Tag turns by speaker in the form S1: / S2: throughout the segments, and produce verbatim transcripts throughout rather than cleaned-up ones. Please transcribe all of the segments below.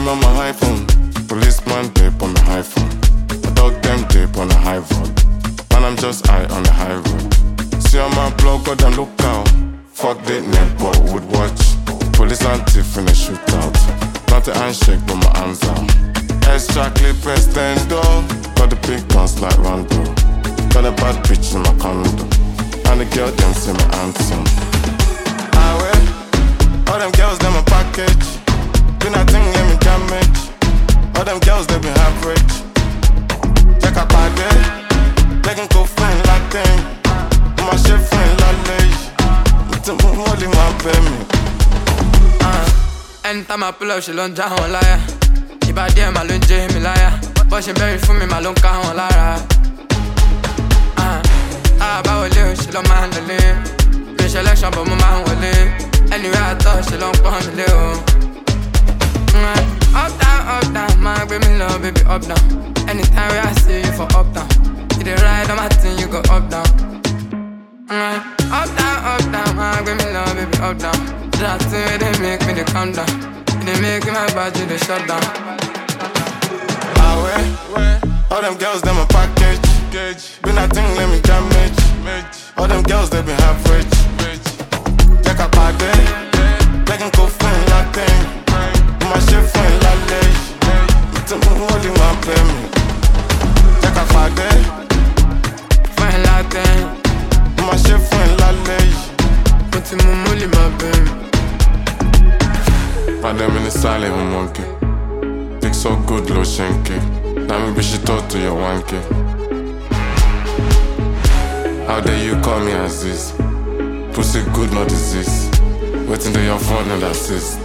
S1: on my iPhone. Policeman tape on my iPhone. A dog them tape on the high road. And I'm just high on the high road. See on my blog, got them look out. Fuck the netball, would watch. Police and thief in a shootout. Not a handshake, but my hands out. Extra clip extendo. Got the big guns like Rondo. Got a bad bitch in my condo. And the girl them say my handsome. I wear all them girls, them a package. Do nothing, let me damage. All them girls, they be average. Check a party. They can go friend like them. My chef friend like me. It's a holy my baby.
S2: Anytime I pull up, she don't drown on liar. If I dare, my lunge, me liar. But she bury for me, my long car on liar. Ah, about a little, she don't mind the lane. Bitch election, but my mind will live. Anyway, I thought she don't come me little. Up down, up down, my baby love, baby up down. Anytime I see you for up down. You the ride on my thing, you go up down. Up down, up down, my baby love, baby up down. That thing where they make me the calm down. They make my body the shut down.
S1: I wear all them girls, them a package. Do nothing, let me damage. All them girls, they be average. Check a party. They can go friend like them. My shit friend like me. It's a holy my baby. Check a party.
S2: Friend like them.
S1: My shit friend like me.
S2: It's a holy my baby.
S1: Find them in the silent monkey. Dick so good, low shanky. Now maybe she talk to your wanky. How dare you call me Aziz? Pussy good, not disease. Waiting to your phone and assist.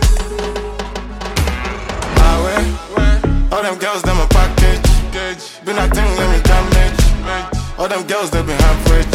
S1: I wear all them girls, them a package. Do nothing, let me damage. All them girls, they be average.